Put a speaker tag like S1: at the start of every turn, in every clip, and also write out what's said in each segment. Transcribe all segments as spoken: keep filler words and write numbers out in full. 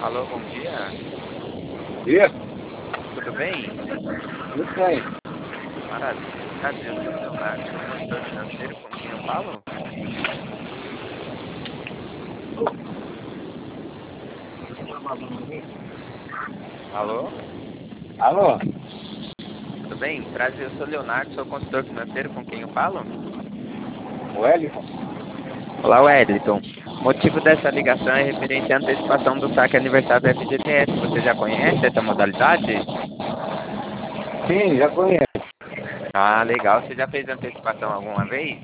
S1: Alô, bom dia.
S2: Dia?
S1: Tudo bem?
S2: Tudo bem.
S1: Maravilha. Prazer, eu sou o Leonardo, sou consultor financeiro, com quem eu falo? Alô?
S2: Alô?
S1: Tudo bem? Prazer, eu sou o Leonardo, sou consultor financeiro, com quem eu falo?
S2: O Wellington?
S1: Olá, Wellington. O motivo dessa ligação é referente à antecipação do saque aniversário do F G T S. Você já conhece essa modalidade?
S2: Sim, já conheço.
S1: Ah, legal. Você já fez antecipação alguma vez?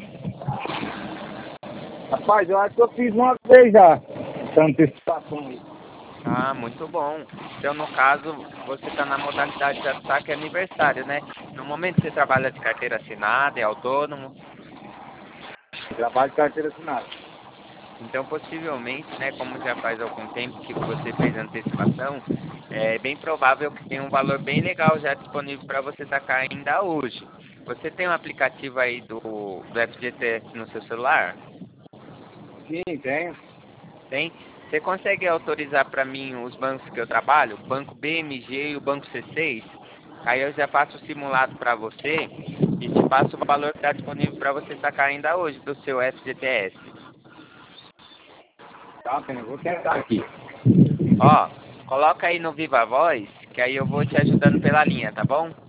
S2: Rapaz, eu acho que eu fiz uma vez já essa antecipação aí.
S1: Ah, muito bom. Então, no caso, você está na modalidade de saque aniversário, né? No momento você trabalha de carteira assinada, é autônomo.
S2: Trabalho de carteira assinada.
S1: Então, possivelmente, né, como já faz algum tempo que você fez antecipação, é bem provável que tenha um valor bem legal já disponível para você sacar ainda hoje. Você tem um aplicativo aí do, do F G T S no seu celular?
S2: Sim, tenho.
S1: Tem? Você consegue autorizar para mim os bancos que eu trabalho? O Banco B M G e o Banco C seis? Aí eu já faço o simulado para você e te passo o valor que está disponível para você sacar ainda hoje do seu F G T S.
S2: Tá, eu vou tentar aqui.
S1: Ó, coloca aí no Viva Voz, que aí eu vou te ajudando pela linha, tá bom?